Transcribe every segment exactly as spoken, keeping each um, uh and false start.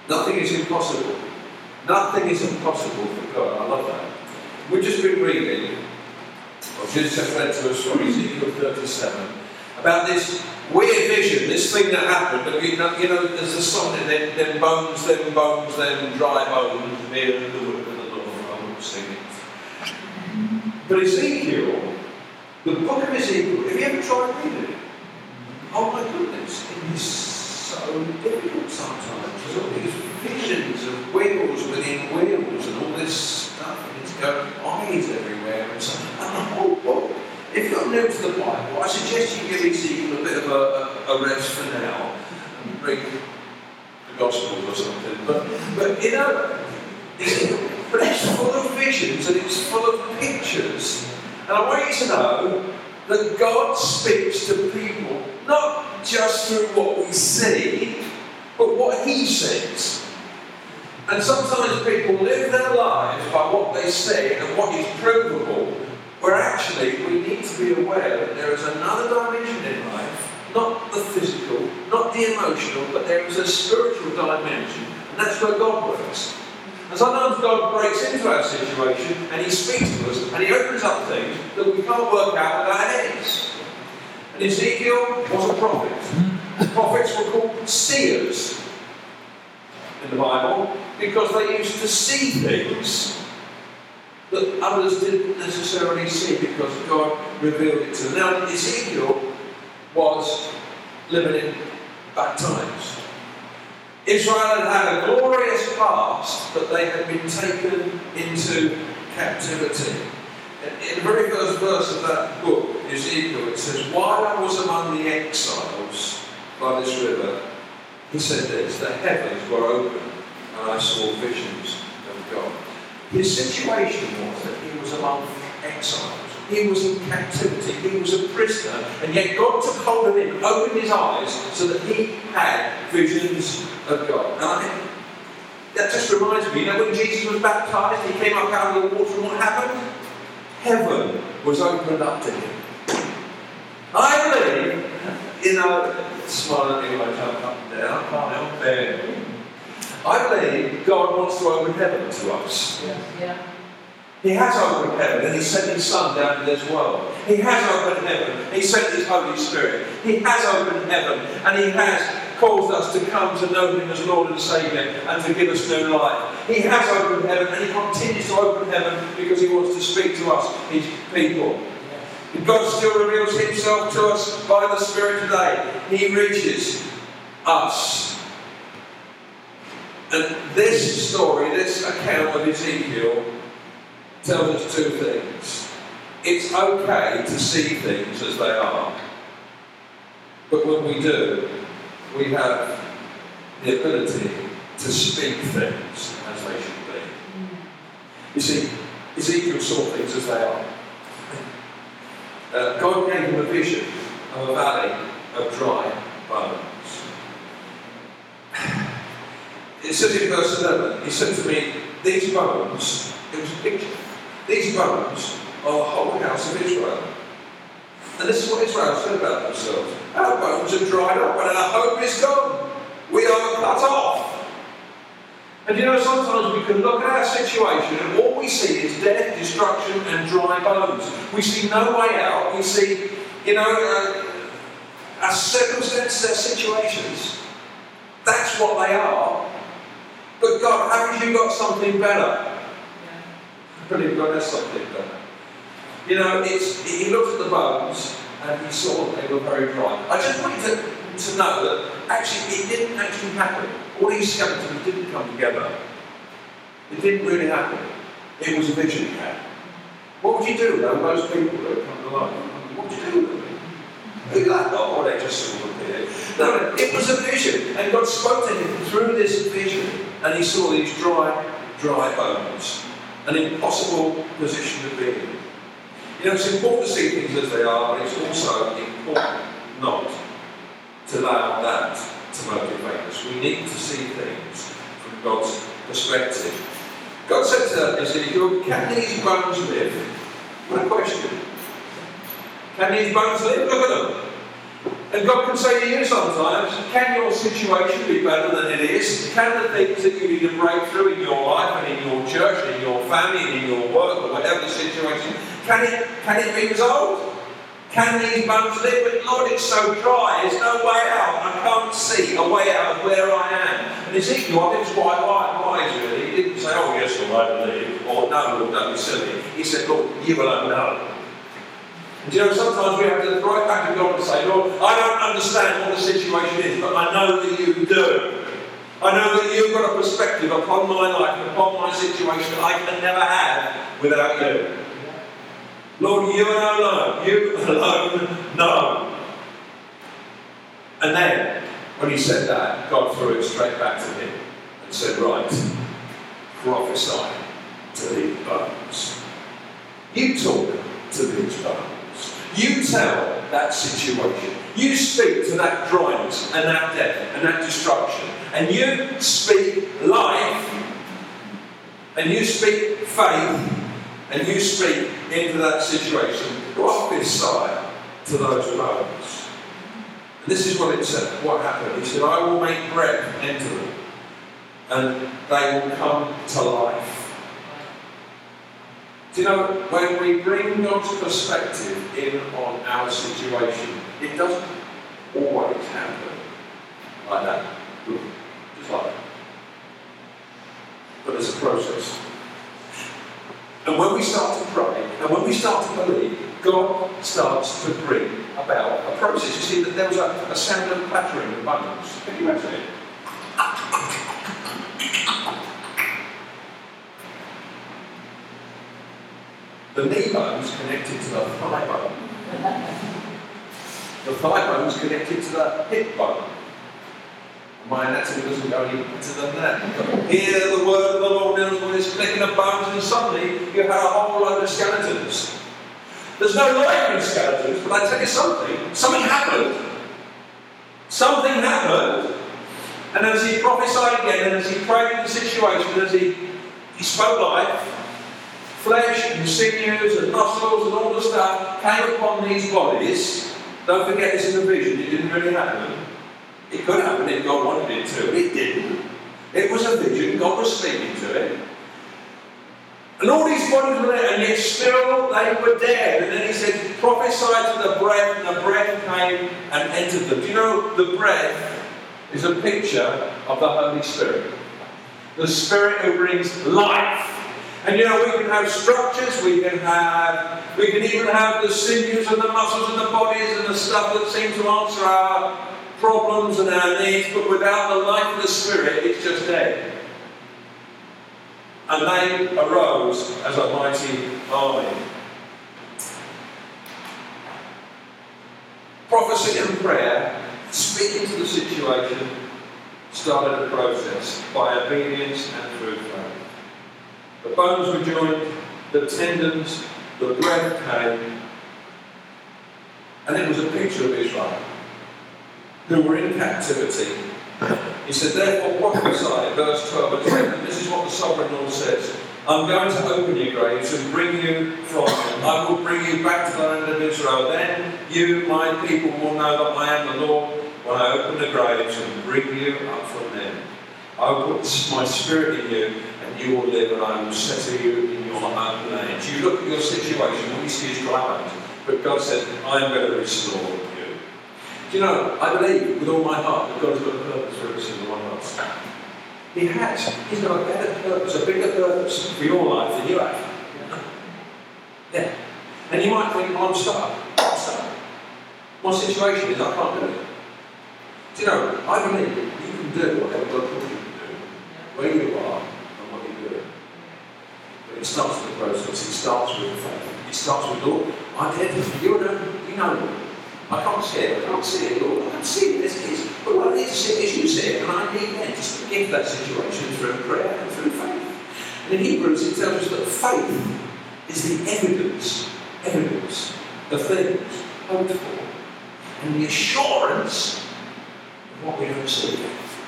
Nothing is impossible. Nothing is impossible for God. I love that. We've just been reading, or Jesus just read to us from Ezekiel thirty-seven, about this weird vision, this thing that happened. But you know, you know there's a song, then, then bones, then bones, then dry bones, near the wood of the Lord. I won't sing it. But Ezekiel, the book of Ezekiel, have you ever tried reading it? Oh my goodness, it is so difficult sometimes. There's all these visions of wheels within wheels and all this stuff, and it's got eyes everywhere and so and the whole book. If you're new to the Bible, I suggest you give Ezekiel a bit of a, a, a rest for now and read the Gospels or something. But, but you know, it's, but it's full of visions and it's full of pictures. And I want you to know that God speaks to people not just through what we see, but what He sees. And sometimes people live their lives by what they see and what is provable, where actually we need to be aware that there is another dimension in life, not the physical, not the emotional, but there is a spiritual dimension, and that's where God works. And sometimes God breaks into our situation and He speaks to us and He opens up things that we can't work out with our heads. And Ezekiel was a prophet. Prophets were called seers in the Bible because they used to see things that others didn't necessarily see because God revealed it to them. Now, Ezekiel was living in bad times. Israel had had a glorious past, but they had been taken into captivity. In the very first verse of that book, Ezekiel, it says, "While I was among the exiles by this river," he said this, "the heavens were open, and I saw visions of God." His situation was that he was among exiles. He was in captivity. He was a prisoner. And yet God took hold of him, opened his eyes, so that he had visions of God. And I, that just reminds me, you know, when Jesus was baptized, he came up out of the water, and what happened? Heaven was opened up to him. I believe, you know, smile at me when I jump up and down, I can't help it. I believe God wants to open heaven to us. Yeah. Yeah. He has opened heaven and He sent His Son down to this world. He has opened heaven. He sent His Holy Spirit. He has opened heaven and He has caused us to come to know Him as Lord and Saviour and to give us new life. He has opened heaven and He continues to open heaven because He wants to speak to us, His people. And God still reveals Himself to us by the Spirit today. He reaches us. And this story, this account of Ezekiel, tells us two things. It's okay to see things as they are, but when we do, we have the ability to speak things as they should be. You see, Ezekiel saw things as they are. Uh, God gave him a vision of a valley of dry bones. It says in verse eleven, he said to me, "These bones," it was a picture, "these bones are the whole house of Israel." And this is what Israel said about themselves. "Our bones are dried up and our hope is gone. We are cut off." And you know, sometimes we can look at our situation and all we see is death, destruction and dry bones. We see no way out. We see, you know, uh, our circumstances, our situations. That's what they are. But God, haven't you got something better? I believe God has something better. You know, it's, he looked at the bones and he saw that they were very dry. I just want you to, to know that actually it didn't actually happen. All these skeletons didn't come together. It didn't really happen. It was a vision he had. What would you do though with those people that come to life? What would you do with them? You'd be like, oh, they just sort of appeared. No, it was a vision. And God spoke to him through this vision. And he saw these dry, dry bones. An impossible position to be in. You know, it's important to see things as they are, but it's also important not to allow that to motivate us. We need to see things from God's perspective. God said to Ezekiel, "Can these bones live?" What a question. Can these bones live? Look at them. And God can say to you sometimes, can your situation be better than it is? Can the things that you need to break through in your life and in your church and in your family and in your work or whatever the situation, can it, can it be resolved? Can these bones live? But Lord, it's so dry, there's no way out. I can't see a way out of where I am. And Ezekiel, I think it's quite wise really. He didn't say, oh yes, Lord, I believe. Or no, Lord, don't be silly. He said, Lord, you alone know. And you know, sometimes we have to go right back to God and say, Lord, I don't understand what the situation is, but I know that you do. I know that you've got a perspective upon my life and upon my situation that I can never have without you. Lord, you alone, you alone know. And then, when he said that, God threw it straight back to him and said, right, prophesy to these bones. You talk to these bones. You tell that situation. You speak to that dryness and that death and that destruction. And you speak life. And you speak faith. And you speak into that situation. Prophesy to those bones. And this is what it said, what happened. He said, I will make breath enter them. And they will come to life. Do you know, when we bring God's perspective in on our situation, it doesn't always happen like that. Just like that. But there's a process. And when we start to pray, and when we start to believe, God starts to bring about a process. You see that there was a, a sound of clattering of bones. Can you imagine it? The knee bone's connected to the thigh bone. The thigh bone's connected to the hip bone. My anatomy doesn't go any better than that. Hear the word of the Lord and all this clicking of bones, and suddenly you have a whole load of skeletons. There's no life in skeletons, but I tell you something. Something happened. Something happened. And as he prophesied again, and as he prayed in the situation, as he, he spoke life, flesh and sinews and muscles and all the stuff came upon these bodies. Don't forget this in the vision, it didn't really happen. It could happen if God wanted it to, but it didn't. It was a vision, God was speaking to it. And all these bodies were there, and yet still they were dead. And then he said, prophesy to the breath, and the breath came and entered them. Do you know, the breath is a picture of the Holy Spirit. The Spirit who brings life. And you know, we can have structures, we can have, we can even have the sinews and the muscles and the bodies and the stuff that seem to answer our problems and our needs, but without the life of the Spirit, it's just dead. And they arose as a mighty army. Prophecy and prayer, speaking to the situation, started a process by obedience and through faith. The bones were joined, the tendons, the breath came, and it was a picture of Israel, who were in captivity. He said, therefore prophesy, verse twelve, and this is what the Sovereign Lord says, I'm going to open your graves and bring you from them. I will bring you back to the land of Israel. Then you, my people, will know that I am the Lord when I open the graves and bring you up from them. I will put my spirit in you, and you will live, and I will settle you in your own land. You look at your situation, all you see is dry bones, but God said, I am going to restore you. Do you know, I believe with all my heart that God has got a purpose for every single one of us. He has. He's got a better purpose, a bigger purpose for your life than you have. Yeah. And you might think, well, I'm stuck. I'm stuck. My situation is I can't do it. Do you know, I believe you can do whatever God calls you to do, where you are and what you're doing. But it starts with the process. It starts with faith. It starts with, Lord, I dare to you know, you know, I can't see it, I can't see it, Lord, I can't see it as it is. But what I need to see is you see it, and I need then just to give that situation through prayer and through faith. And in Hebrews it tells us that faith is the evidence, evidence of things hoped for, and the assurance of what we don't see.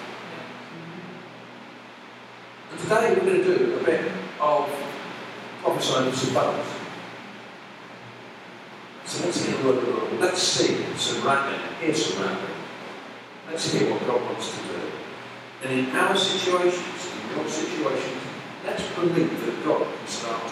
And today we're going to do a bit of prophesying to some bones. So let's hear the word of the Lord. let's see some wrapping, hear some wrapping. Let's hear what God wants to do. And in our situations, in your situations, let's believe that God can start